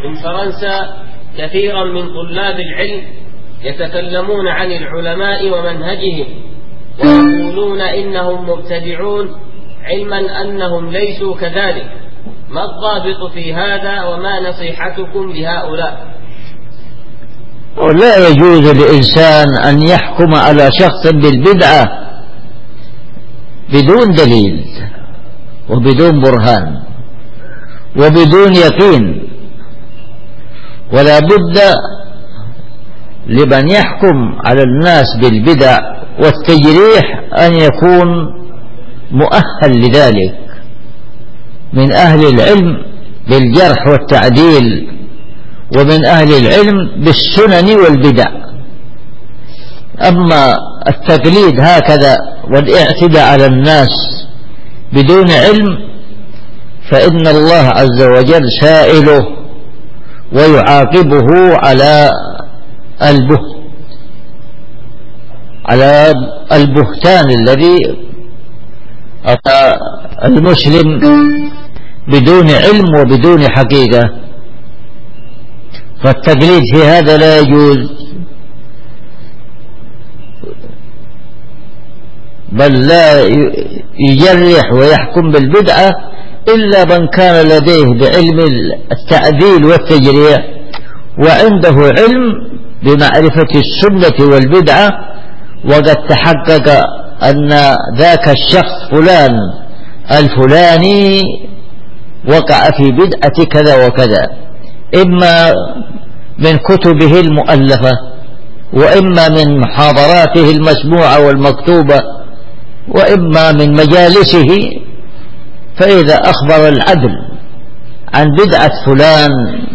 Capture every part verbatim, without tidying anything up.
من فرنسا كثيرا من طلاب العلم يتكلمون عن العلماء ومنهجهم ويقولون إنهم مبتدعون علما أنهم ليسوا كذلك. ما الضابط في هذا وما نصيحتكم لهؤلاء؟ لا يجوز لإنسان أن يحكم على شخص بالبدعة بدون دليل وبدون برهان وبدون يقين، ولا بد لمن يحكم على الناس بالبدع والتجريح أن يكون مؤهل لذلك من أهل العلم بالجرح والتعديل ومن أهل العلم بالسنن والبدع. أما التقليد هكذا والاعتداء على الناس بدون علم فإن الله عز وجل سائله ويعاقبه على البهت على البهتان الذي أتى المسلم بدون علم وبدون حقيقة. فالتقليد في هذا لا يجوز، بل لا يجرح ويحكم بالبدعة إلا من كان لديه بعلم التعديل والتجريح وعنده علم بمعرفة السنة والبدعة، وقد تحقق أن ذاك الشخص فلان الفلاني وقع في بدعة كذا وكذا، إما من كتبه المؤلفة وإما من محاضراته المسموعة والمكتوبة وإما من مجالسه. فإذا أخبر العدل عن بدعة فلان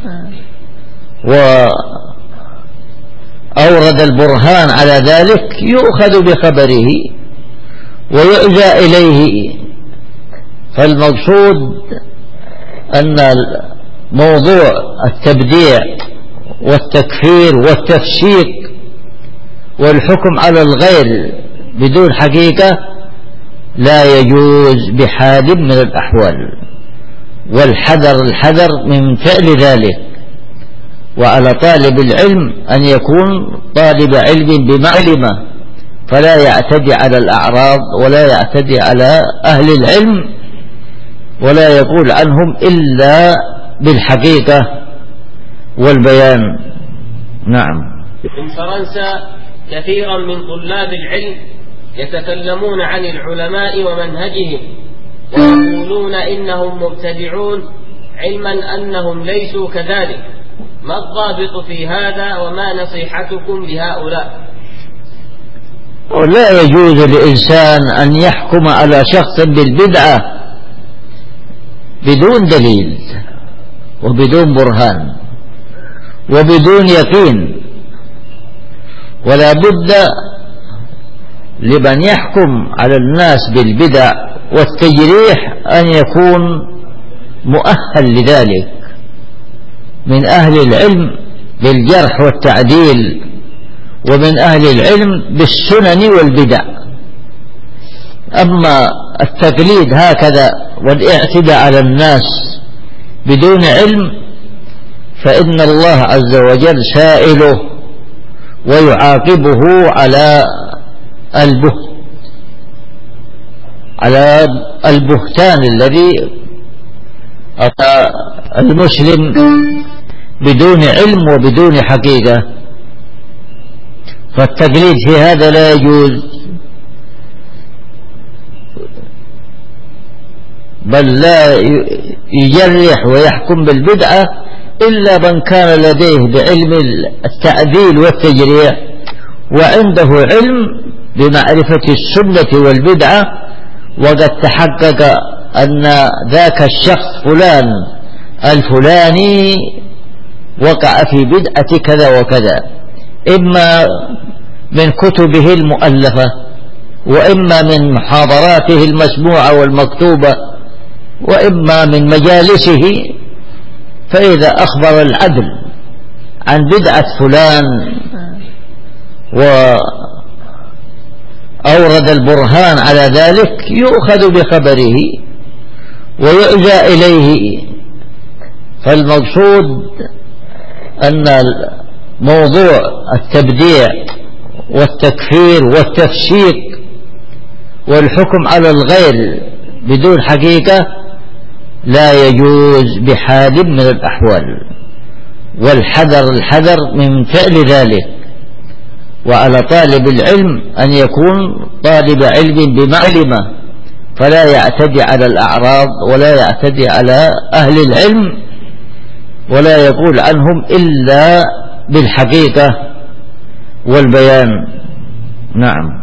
وأورد البرهان على ذلك يؤخذ بخبره ويؤجى إليه. فالمقصود أن موضوع التبديع والتكفير والتفسيق والحكم على الغير بدون حقيقة لا يجوز بحال من الأحوال، والحذر الحذر من فعل ذلك. وعلى طالب العلم أن يكون طالب علم بمعلمة، فلا يعتدي على الأعراض ولا يعتدي على أهل العلم ولا يقول عنهم إلا بالحقيقة والبيان. نعم. من فرنسا كثيرا من طلاب العلم يتكلمون عن العلماء ومنهجهم ويقولون إنهم مبتدعون علما أنهم ليسوا كذلك. ما الضابط في هذا وما نصيحتكم لهؤلاء؟ لا يجوز لإنسان أن يحكم على شخص بالبدعة بدون دليل وبدون برهان وبدون يقين، ولا بد لمن يحكم على الناس بالبدع والتجريح أن يكون مؤهل لذلك من أهل العلم بالجرح والتعديل ومن أهل العلم بالسنن والبدع. أما التقليد هكذا والاعتداء على الناس بدون علم فإن الله عز وجل سائله ويعاقبه على البهت على البهتان الذي أتى المسلم بدون علم وبدون حقيقة. فالتقليد في هذا لا يجوز، بل لا يجرح ويحكم بالبدعة إلا من كان لديه بعلم التعديل والتجريح وعنده علم بمعرفة السنة والبدعة، وقد تحقق أن ذاك الشخص فلان الفلاني وقع في بدعة كذا وكذا، إما من كتبه المؤلفة وإما من محاضراته المسموعة والمكتوبة وإما من مجالسه. فإذا أخبر العدل عن بدعة فلان وأورد البرهان على ذلك يؤخذ بخبره ويؤجى إليه. فالمقصود أن موضوع التبديع والتكفير والتفسيق والحكم على الغير بدون حقيقة لا يجوز بحال من الأحوال، والحذر الحذر من فعل ذلك. وعلى طالب العلم أن يكون طالب علم بمعلمة، فلا يعتدي على الأعراض ولا يعتدي على أهل العلم، ولا يقول عنهم إلا بالحقيقة والبيان. نعم.